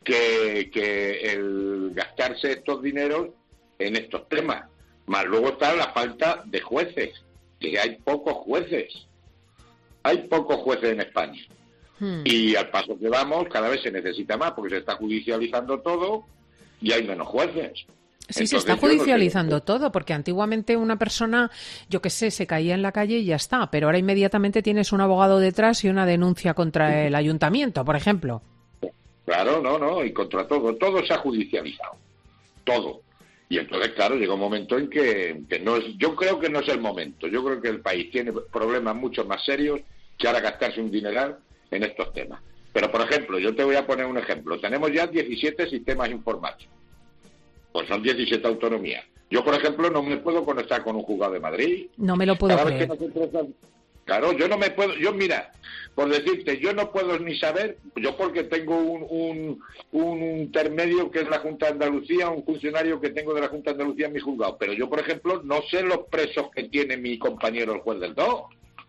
que el gastarse estos dineros en estos temas. Más luego está la falta de jueces, que hay pocos jueces. Hay pocos jueces en España. Y al paso que vamos, cada vez se necesita más, porque se está judicializando todo y hay menos jueces. Sí, entonces, se está judicializando todo, porque antiguamente una persona, yo qué sé, se caía en la calle y ya está, pero ahora inmediatamente tienes un abogado detrás y una denuncia contra el ayuntamiento, por ejemplo. Claro, no, y contra todo se ha judicializado, todo. Y entonces, claro, llega un momento en que no es, yo creo que no es el momento, yo creo que el país tiene problemas mucho más serios que ahora gastarse un dineral en estos temas. Pero, por ejemplo, yo te voy a poner un ejemplo, tenemos ya 17 sistemas informáticos. Pues son 17 autonomías. Yo, por ejemplo, no me puedo conectar con un juzgado de Madrid. No me lo puedo creer. Claro, yo no me puedo... Mira, por decirte, yo no puedo ni saber, yo porque tengo un intermedio que es la Junta de Andalucía, un funcionario que tengo de la Junta de Andalucía en mi juzgado, pero yo, por ejemplo, no sé los presos que tiene mi compañero el juez del 2.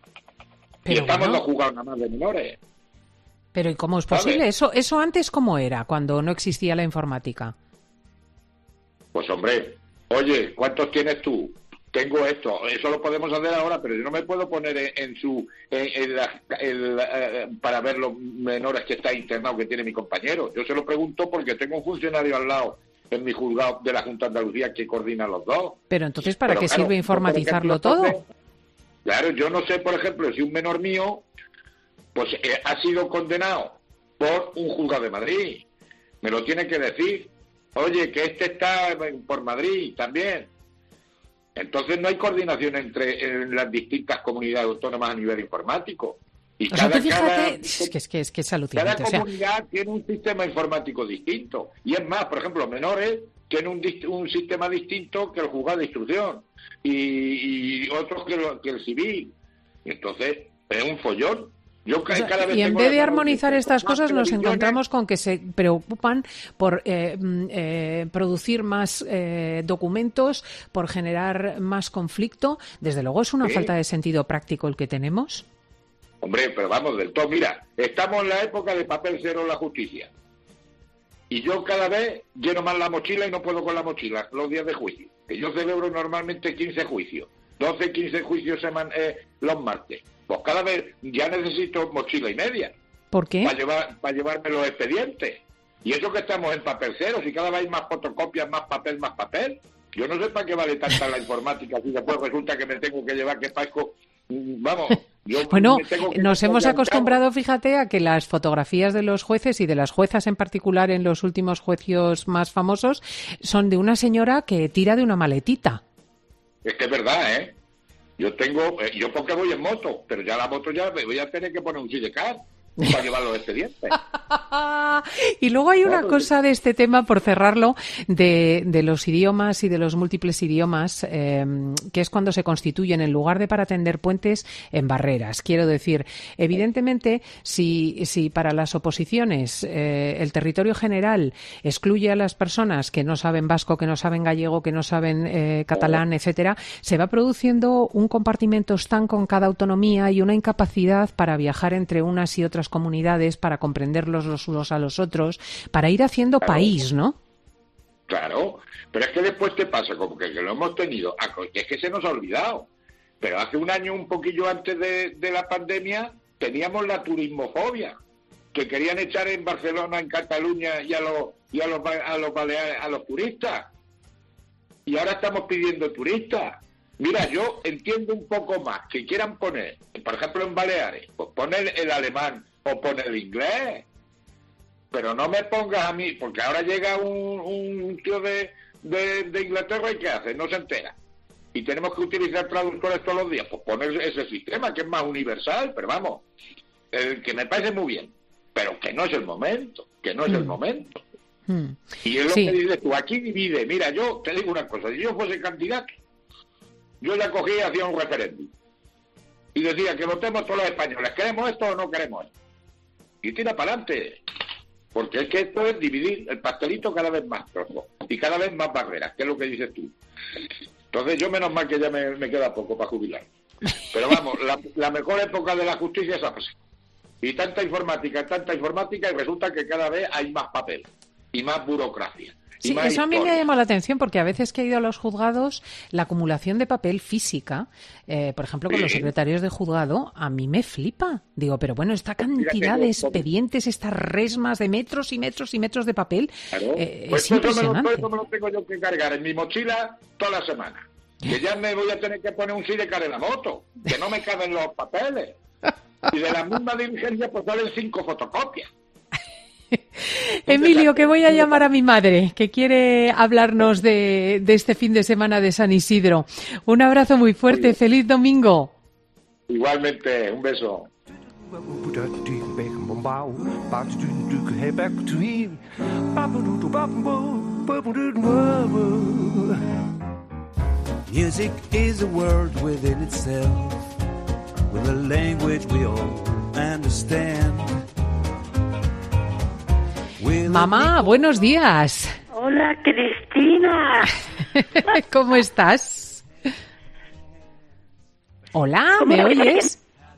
Y estamos los juzgados nada más de menores. Pero ¿y cómo es posible? ¿Eso antes cómo era, cuando no existía la informática? Pues hombre, oye, ¿cuántos tienes tú? Tengo esto, eso lo podemos hacer ahora, pero yo no me puedo poner para ver los menores que está internado que tiene mi compañero. Yo se lo pregunto porque tengo un funcionario al lado en mi juzgado de la Junta de Andalucía que coordina los dos. Pero entonces, ¿para qué sirve informatizarlo todo? Claro, yo no sé, por ejemplo, si un menor mío pues ha sido condenado por un juzgado de Madrid. Me lo tiene que decir. Oye, que este está por Madrid también. Entonces no hay coordinación entre las distintas comunidades autónomas a nivel informático. Y o sea, tú fíjate, es que es alucinante. Cada comunidad tiene un sistema informático distinto. Y es más, por ejemplo, menores tienen un sistema distinto que el juzgado de instrucción y otros que el civil. Y entonces es un follón. Y en vez de armonizar estas cosas nos encontramos con que se preocupan por producir más documentos, por generar más conflicto. Desde luego es una falta de sentido práctico el que tenemos. Hombre, pero vamos del todo. Mira, estamos en la época de papel cero en la justicia. Y yo cada vez lleno más la mochila y no puedo con la mochila los días de juicio. Que yo celebro normalmente 15 juicios. 12, 15 juicios los martes. Pues cada vez ya necesito mochila y media. ¿Por qué? Para llevarme los expedientes. Y eso que estamos en papel cero, si cada vez hay más fotocopias, más papel. Yo no sé para qué vale tanta la informática, si después resulta que me tengo que llevar, que parezco... Vamos, bueno, nos hemos acostumbrado, fíjate, a que las fotografías de los jueces y de las juezas en particular en los últimos juicios más famosos son de una señora que tira de una maletita. Es que es verdad, ¿eh? Yo porque voy en moto, pero ya la moto ya me voy a tener que poner un sidecar para llevar los expedientes. Y luego hay una cosa de este tema, por cerrarlo, de los idiomas y de los múltiples idiomas, que es cuando se constituyen, en lugar de para tender puentes, en barreras. Quiero decir, evidentemente, si para las oposiciones el territorio general excluye a las personas que no saben vasco, que no saben gallego, que no saben catalán, etcétera, se va produciendo un compartimento estanco en cada autonomía y una incapacidad para viajar entre unas y otras comunidades, para comprenderlos los unos a los otros, para ir haciendo país, ¿no? Claro, pero es que después te pasa como que lo hemos tenido, es que se nos ha olvidado, pero hace un año, un poquillo antes de la pandemia, teníamos la turismofobia, que querían echar en Barcelona, en Cataluña y a los Baleares, a los turistas, y ahora estamos pidiendo turistas. Mira, yo entiendo un poco más que quieran poner, por ejemplo en Baleares, pues poner el alemán o poner el inglés, pero no me pongas a mí, porque ahora llega un tío de Inglaterra y ¿qué hace? No se entera. Y tenemos que utilizar traductores todos los días, pues poner ese sistema que es más universal, pero vamos, que me parece muy bien, pero que no es el momento, el momento. Y es lo que dices tú, aquí divide. Mira, yo te digo una cosa, si yo fuese candidato, yo ya cogí y hacía un referéndum. Y decía que votemos todos los españoles, ¿queremos esto o no queremos esto? Y tira para adelante. Porque es que esto es dividir el pastelito cada vez más trozo y cada vez más barreras, que es lo que dices tú. Entonces yo menos mal que ya me queda poco para jubilar. Pero vamos, la mejor época de la justicia es así. Y tanta informática y resulta que cada vez hay más papel y más burocracia. Sí, eso a mí me ha llamado la atención porque a veces que he ido a los juzgados, la acumulación de papel física, por ejemplo, con los secretarios de juzgado, a mí me flipa. Digo, pero bueno, esta cantidad de expedientes, estas resmas de metros y metros y metros de papel, pues es impresionante. Eso me lo tengo yo que cargar en mi mochila toda la semana. Que ya me voy a tener que poner un sidecar en la moto, que no me caben los papeles. Y de la misma diligencia pues salen 5 fotocopias. Emilio, que voy a llamar a mi madre, que quiere hablarnos de este fin de semana de San Isidro. Un abrazo muy fuerte, feliz domingo. Igualmente, un beso. Music is a world within itself, with a language we all understand. Mamá, buenos días. Hola, Cristina. ¿Cómo estás? Hola, ¿me oyes?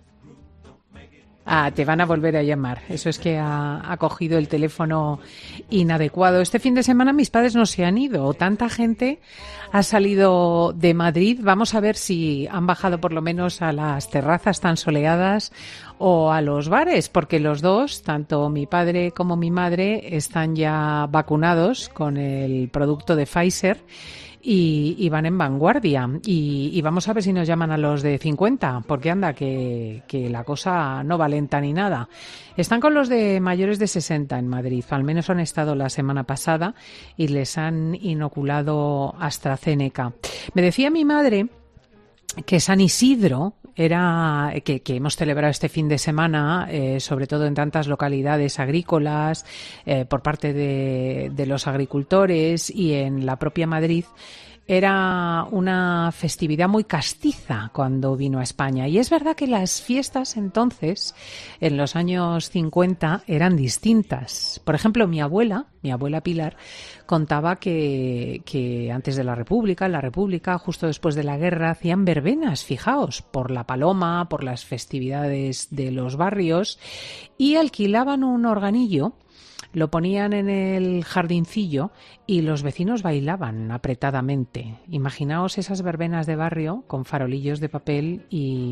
Te van a volver a llamar. Eso es que ha cogido el teléfono inadecuado. Este fin de semana mis padres no se han ido. Tanta gente ha salido de Madrid. Vamos a ver si han bajado por lo menos a las terrazas tan soleadas o a los bares, porque los dos, tanto mi padre como mi madre, están ya vacunados con el producto de Pfizer y van en vanguardia. Y vamos a ver si nos llaman a los de 50, porque anda, que la cosa no va lenta ni nada. Están con los de mayores de 60 en Madrid, al menos han estado la semana pasada y les han inoculado AstraZeneca. Me decía mi madre que San Isidro era que hemos celebrado este fin de semana, sobre todo en tantas localidades agrícolas, por parte de los agricultores y en la propia Madrid, era una festividad muy castiza cuando vino a España. Y es verdad que las fiestas entonces, en los años 50, eran distintas. Por ejemplo, mi abuela Pilar, contaba que antes de la República, justo después de la guerra, hacían verbenas, fijaos, por la Paloma, por las festividades de los barrios, y alquilaban un organillo lo ponían en el jardincillo y los vecinos bailaban apretadamente. Imaginaos esas verbenas de barrio con farolillos de papel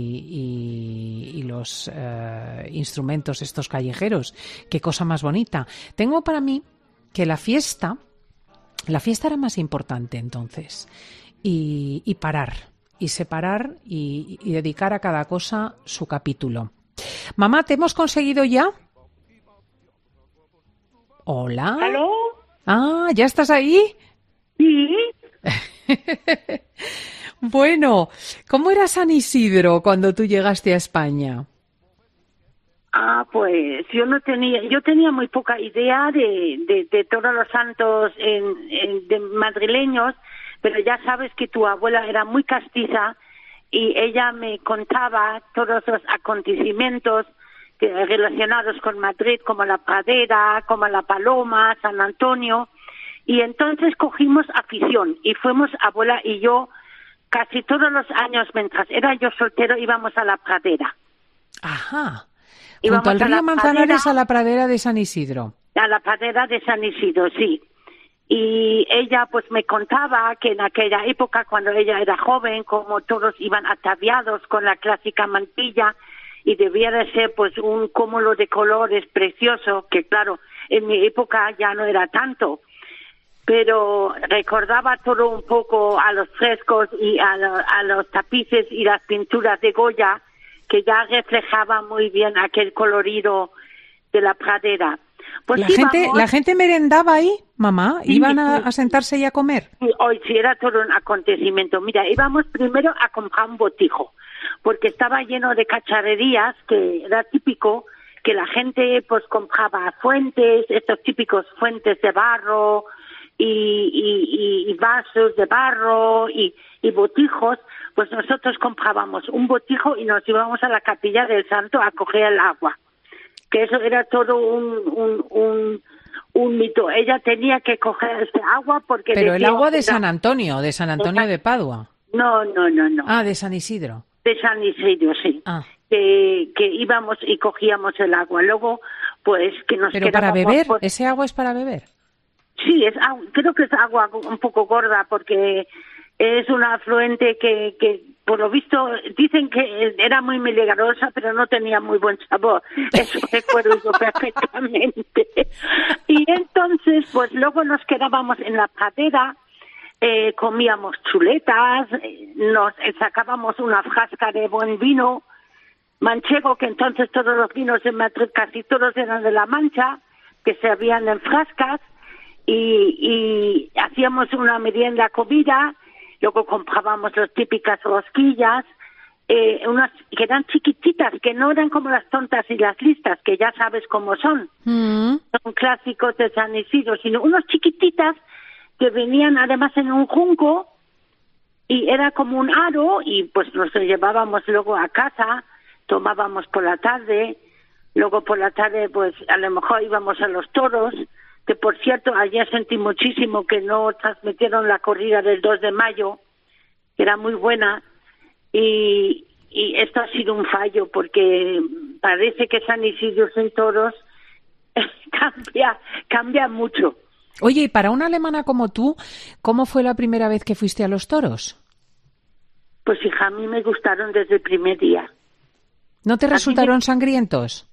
y los instrumentos estos callejeros. Qué cosa más bonita. Tengo para mí que la fiesta era más importante entonces. Y parar, y separar y dedicar a cada cosa su capítulo. Mamá, ¿te hemos conseguido ya? Hola. ¿Aló? Ah, ¿ya estás ahí? Sí. Bueno, ¿cómo era San Isidro cuando tú llegaste a España? Pues yo tenía muy poca idea de todos los santos de madrileños, pero ya sabes que tu abuela era muy castiza y ella me contaba todos los acontecimientos relacionados con Madrid, como la Pradera, como la Paloma, San Antonio, y entonces cogimos afición y fuimos, abuela y yo, casi todos los años, mientras era yo soltero, íbamos a la Pradera. Ajá. Junto al río Manzanares a la Pradera de San Isidro. A la Pradera de San Isidro, sí. Y ella pues me contaba que en aquella época, cuando ella era joven, como todos iban ataviados con la clásica mantilla, y debía de ser pues un cúmulo de colores precioso, que claro, en mi época ya no era tanto, pero recordaba todo un poco a los frescos y a los tapices y las pinturas de Goya, que ya reflejaban muy bien aquel colorido de la Pradera. Pues la gente merendaba ahí, mamá, sí, iban a sentarse y a comer. Hoy sí era todo un acontecimiento. Mira, íbamos primero a comprar un botijo, porque estaba lleno de cacharrerías, que era típico que la gente pues compraba fuentes, estos típicos fuentes de barro y vasos de barro y botijos. Pues nosotros comprábamos un botijo y nos íbamos a la capilla del santo a coger el agua, que eso era todo un mito. Ella tenía que coger este agua porque... Pero el agua de San Antonio de Padua. No. Ah, de San Isidro. De San Isidro, sí. Ah. Que íbamos y cogíamos el agua. Luego, pues, que nos ¿Pero para beber? ¿Ese agua es para beber? Sí, creo que es agua un poco gorda porque es una afluente que por lo visto dicen que era muy milagrosa, pero no tenía muy buen sabor. Eso recuerdo yo perfectamente. Y entonces, pues luego nos quedábamos en la pradera, comíamos chuletas, nos sacábamos una frasca de buen vino manchego, que entonces todos los vinos en Madrid casi todos eran de La Mancha, que se servían en frascas, y hacíamos una merienda comida. Luego comprábamos las típicas rosquillas, unas que eran chiquititas, que no eran como las tontas y las listas, que ya sabes cómo son. Son clásicos de San Isidro, sino unas chiquititas que venían además en un junco y era como un aro, y pues nos lo llevábamos luego a casa, tomábamos por la tarde. Luego por la tarde pues a lo mejor íbamos a los toros, que por cierto ayer sentí muchísimo que no transmitieron la corrida del 2 de mayo, que era muy buena, y esto ha sido un fallo, porque parece que San Isidro sin toros cambia mucho. Oye, y para una alemana como tú, ¿cómo fue la primera vez que fuiste a los toros? Pues hija, a mí me gustaron desde el primer día. ¿No te resultaron sangrientos?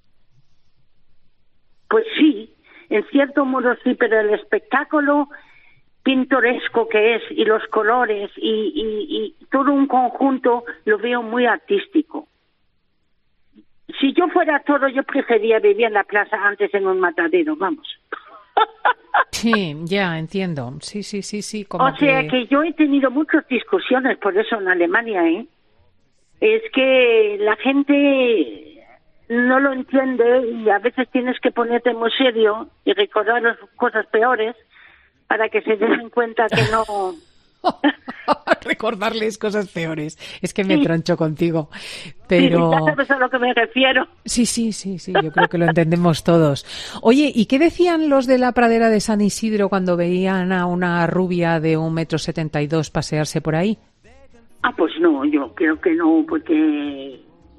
Pues sí, en cierto modo sí, pero el espectáculo pintoresco que es, y los colores, y todo un conjunto, lo veo muy artístico. Si yo fuera toro, yo preferiría vivir en la plaza antes en un matadero, vamos. Sí, ya, entiendo. Sí. O sea que yo he tenido muchas discusiones por eso en Alemania, ¿eh? Es que la gente no lo entiende y a veces tienes que ponerte muy serio y recordar las cosas peores para que se den cuenta que no... Recordarles cosas peores. Es que me troncho contigo. Pero... Sí, ya sabes a lo que me refiero. Sí, yo creo que lo entendemos todos. Oye, ¿y qué decían los de la pradera de San Isidro cuando veían a una rubia de 1,72 m pasearse por ahí? Pues no, yo creo que no, porque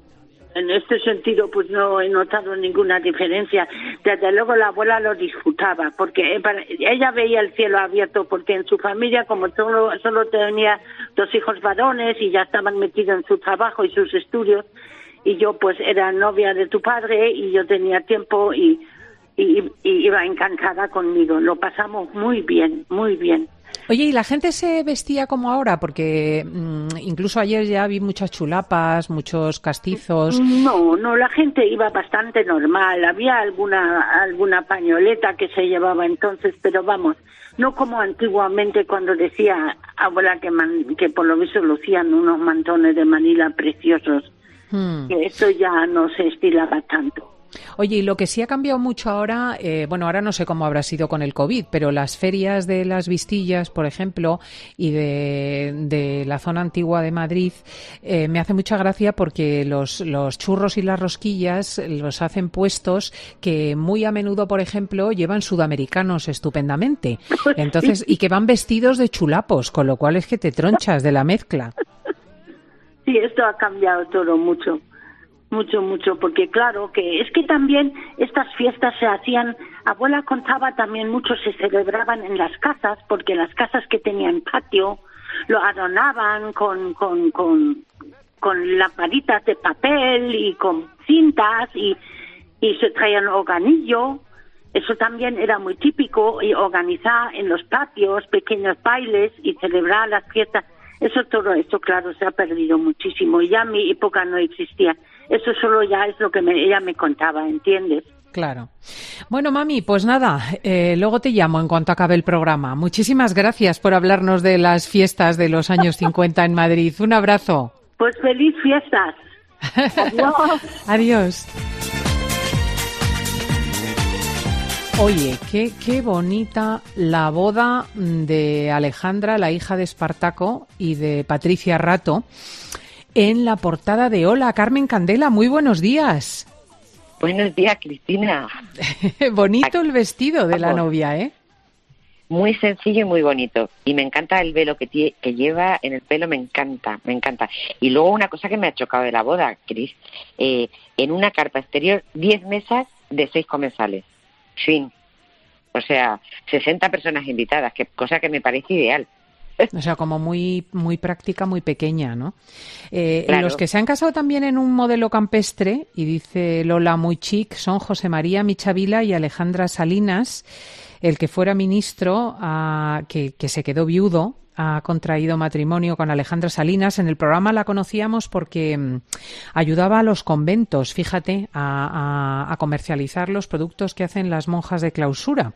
en este sentido pues no he notado ninguna diferencia. Desde luego la abuela lo disfrutaba, porque ella veía el cielo abierto, porque en su familia, como solo tenía 2 hijos varones y ya estaban metidos en su trabajo y sus estudios, y yo pues era novia de tu padre y yo tenía tiempo y iba encantada conmigo. Lo pasamos muy bien, muy bien. Oye, ¿y la gente se vestía como ahora? Porque incluso ayer ya vi muchas chulapas, muchos castizos. No, la gente iba bastante normal. Había alguna pañoleta que se llevaba entonces, pero vamos, no como antiguamente cuando decía abuela que por lo visto lucían unos mantones de Manila preciosos. Que eso ya no se estilaba tanto. Oye, y lo que sí ha cambiado mucho ahora, ahora no sé cómo habrá sido con el COVID, pero las ferias de las Vistillas, por ejemplo, y de la zona antigua de Madrid, me hace mucha gracia porque los churros y las rosquillas los hacen puestos que muy a menudo, por ejemplo, llevan sudamericanos estupendamente. Entonces, y que van vestidos de chulapos, con lo cual es que te tronchas de la mezcla. Sí, esto ha cambiado todo mucho. Mucho, porque claro que es que también estas fiestas se hacían, abuela contaba también mucho, se celebraban en las casas, porque las casas que tenían patio lo adornaban con lamparitas de papel y con cintas y se traían organillo. Eso también era muy típico, y organizar en los patios pequeños bailes y celebrar las fiestas. Todo esto, claro, se ha perdido muchísimo. Ya en mi época no existía. Eso solo ya es lo que ella me contaba, ¿entiendes? Claro. Bueno, mami, pues nada, luego te llamo en cuanto acabe el programa. Muchísimas gracias por hablarnos de las fiestas de los años 50 en Madrid. Un abrazo. Pues feliz fiestas. Adiós. Adiós. Oye, qué bonita la boda de Alejandra, la hija de Espartaco, y de Patricia Rato, en la portada de Hola. Carmen Candela, muy buenos días. Buenos días, Cristina. Bonito el vestido de la novia, ¿eh? Muy sencillo y muy bonito. Y me encanta el velo que lleva en el pelo, me encanta. Y luego una cosa que me ha chocado de la boda, Cris, en una carpa exterior, 10 mesas de 6 comensales. Fin. O sea, 60 personas invitadas, cosa que me parece ideal. O sea, como muy práctica, muy pequeña, ¿no? Claro. Los que se han casado también en un modelo campestre, y dice Lola muy chic, son José María Michavila y Alejandra Salinas. El que fuera ministro, que se quedó viudo, ha contraído matrimonio con Alejandra Salinas. En el programa la conocíamos porque ayudaba a los conventos, fíjate, a comercializar los productos que hacen las monjas de clausura.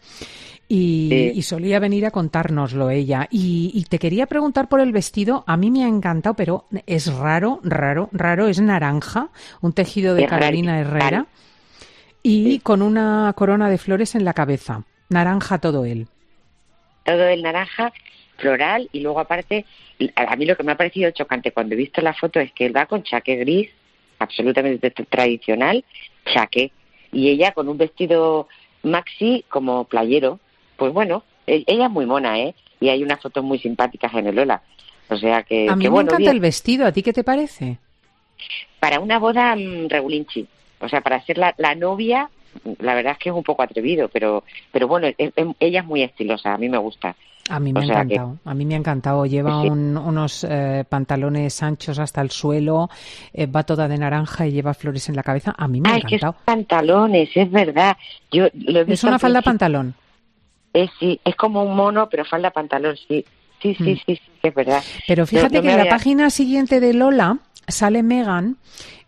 Y solía venir a contárnoslo ella. Y te quería preguntar por el vestido. A mí me ha encantado, pero es raro. Es naranja, un tejido de Carolina Herrera, y con una corona de flores en la cabeza. Naranja todo él. Todo el naranja floral, y luego aparte, a mí lo que me ha parecido chocante cuando he visto la foto es que él va con chaqué gris, absolutamente tradicional, chaqué, y ella con un vestido maxi como playero. Pues bueno, ella es muy mona, ¿eh? Y hay unas fotos muy simpáticas en el Lola. O sea que... A mí me encanta el vestido. ¿A ti qué te parece? Para una boda regulinchi. O sea, para ser la novia, la verdad es que es un poco atrevido, pero bueno, ella es muy estilosa. A mí me gusta. A mí me ha encantado. Lleva unos pantalones anchos hasta el suelo, va toda de naranja y lleva flores en la cabeza. A mí me ha encantado. Es pantalones, es verdad. Es una falda pantalón. Sí, es como un mono, pero falda pantalón, sí, es verdad. Pero fíjate que en la página siguiente de Lola sale Meghan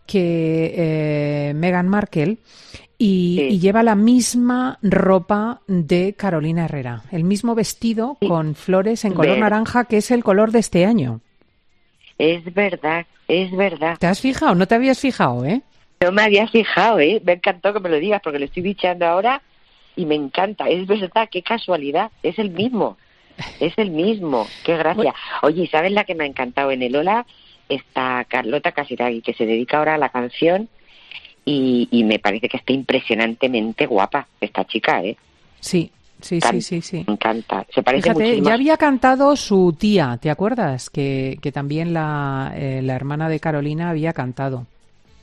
Markle, y lleva la misma ropa de Carolina Herrera, el mismo vestido con flores en color naranja, que es el color de este año. Es verdad. ¿Te has fijado? ¿No te habías fijado, eh? No me había fijado, ¿eh? Me encantó que me lo digas, porque lo estoy bicheando ahora y me encanta. Es verdad, qué casualidad. Es el mismo. Qué gracia. Oye, ¿sabes la que me ha encantado en el Ola? Está Carlota Casiraghi, que se dedica ahora a la canción, y me parece que está impresionantemente guapa esta chica, ¿eh? Sí. Me encanta. Se parece Fíjate, muchísimo. Ya había cantado su tía, ¿te acuerdas? Que también la hermana de Carolina había cantado.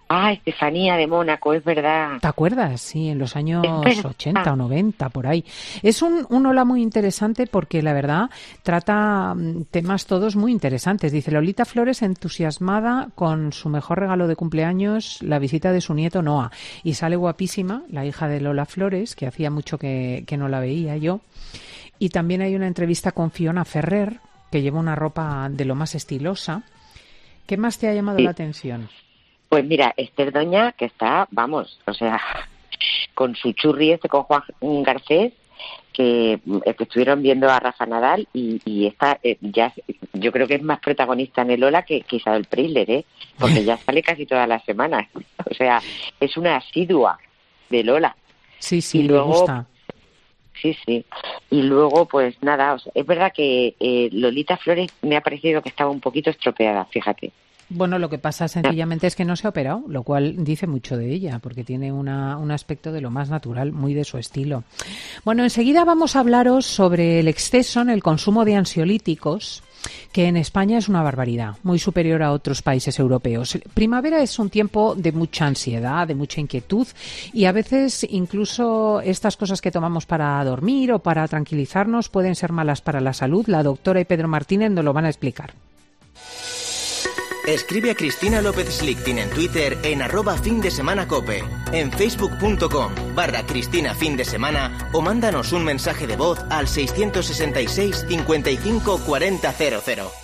Estefanía de Mónaco, es verdad. ¿Te acuerdas? Sí, en los años 80 o 90, por ahí. Es un hola muy interesante porque, la verdad, trata temas todos muy interesantes. Dice Lolita Flores entusiasmada con su mejor regalo de cumpleaños, la visita de su nieto Noah. Y sale guapísima, la hija de Lola Flores, que hacía mucho que no la veía yo. Y también hay una entrevista con Fiona Ferrer, que lleva una ropa de lo más estilosa. ¿Qué más te ha llamado la atención? Pues mira, Esther Doña, que está, vamos, o sea, con su churri con Juan Garcés, que estuvieron viendo a Rafa Nadal y está ya, yo creo que es más protagonista en el Ola que Isabel Preisler, porque ya sale casi todas las semanas. O sea, es una asidua del Ola. Sí, y luego, me gusta. Sí. Y luego, pues nada, o sea, es verdad que Lolita Flores me ha parecido que estaba un poquito estropeada, fíjate. Bueno, lo que pasa sencillamente es que no se ha operado, lo cual dice mucho de ella, porque tiene un aspecto de lo más natural, muy de su estilo. Bueno, enseguida vamos a hablaros sobre el exceso en el consumo de ansiolíticos, que en España es una barbaridad, muy superior a otros países europeos. Primavera es un tiempo de mucha ansiedad, de mucha inquietud, y a veces incluso estas cosas que tomamos para dormir o para tranquilizarnos pueden ser malas para la salud. La doctora y Pedro Martínez nos lo van a explicar. Escribe a Cristina López Slichting en Twitter en @findesemanacope, en facebook.com/Cristina Fin de Semana o mándanos un mensaje de voz al 666 55 40 00.